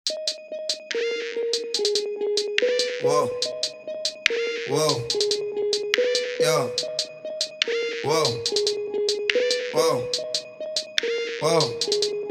Whoa, whoa, yo, whoa, whoa, whoa.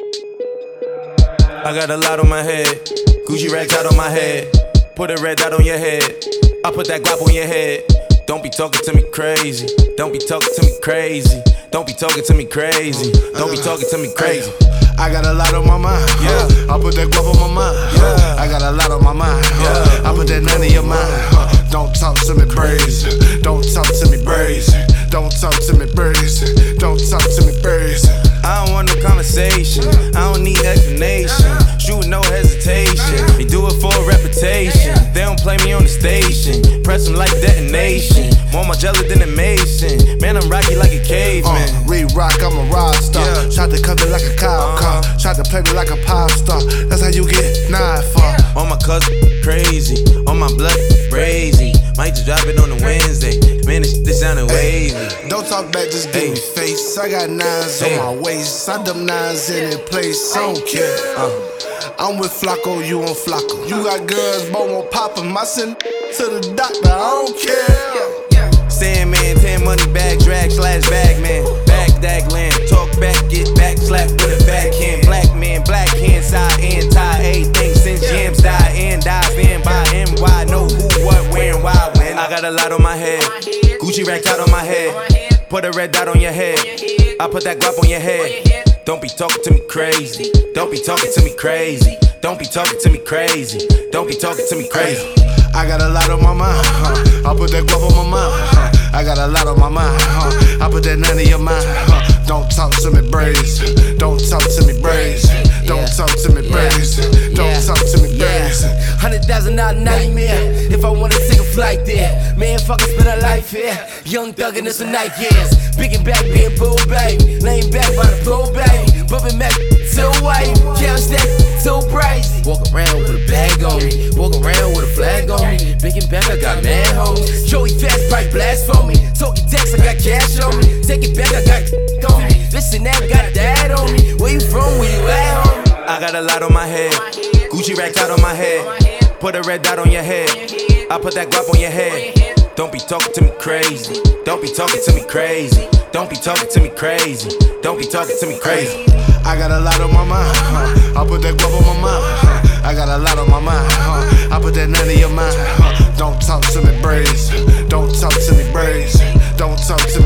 I got a lot on my head, Gucci racks out on my head. Put a red dot on your head, I put that guap on your head. Don't be talking to me crazy, don't be talking to me crazy. Don't be talking to me crazy, don't be talking to me crazy. I got a lot on my mind, Yeah. I put that guap on my mind, Yeah. I got a lot on my mind, Yeah. I put that none in your mind, Don't talk to me crazy, don't talk to me crazy, don't talk to me crazy, don't talk to me crazy. I don't want no conversation, I don't need explanation. Shoot no hesitation, they do it for a reputation. They don't play me on the station, press them like detonation. More Margiela than a Mason, man I'm rocky like a caveman. Re-rock, I'm a rock star. Yeah. Tried to cut me like a cop car. Tried to play me like a pop star. That's how you get knife for. On my cousin crazy, on my blood crazy. Might just drop it on a Wednesday, man this sounding wavy. Don't talk back, just give me face. I got nines on my waist. I dumb nines in their place. I don't care. I'm with Flacco, you on Flacco. You got girls, but won't pop 'em. I send to the doctor, I don't care. Sandman, 10 money bag, drag slash bag man. Bagdag land, talk back, get back, slap with a backhand. Black man, black hand, side and tie. Everything since Jams die and dive in by NY. Know who, what, where, and why, when. I got a lot on my head, Gucci racks out on my head. Put a red dot on your head, I put that guap on your head. Don't be talking to me crazy, don't be talking to me crazy. Don't be talking to me crazy, don't be talking to me crazy. I got a lot on my mind, I put that guap on my mind, I got a lot on my mind, I put that none in your mind, Don't talk to me crazy, don't talk to me crazy, don't talk to me crazy, don't talk to me crazy. $100,000 nightmare, if I wanna take a flight there. Man, fucking spend a life here, young thug and it's a night, yes. Big and back, being bull, baby, laying back by the pool, baby. Bumping Mac, so white, count stack, so pricey. Walk around with a bag on me, walk around with a flag on me. Big and back, I got mad homies. Joey fast, pipe blast for me. Talking text, I got cash on me. Take it back, I got on me. This and that, got that on me. Where you from, where you at, homie? I got a lot on my head, Gucci racks out on my head. Put a red dot on your head, I put that guap on your head. Don't be talking to me crazy, don't be talking to me crazy. Don't be talking to me crazy, don't be talking to me crazy. I got a lot on my mind, I put that guap on my mind, I got a lot on my mind, I put that none in your mind, Don't talk to me crazy, don't talk to me crazy, don't talk to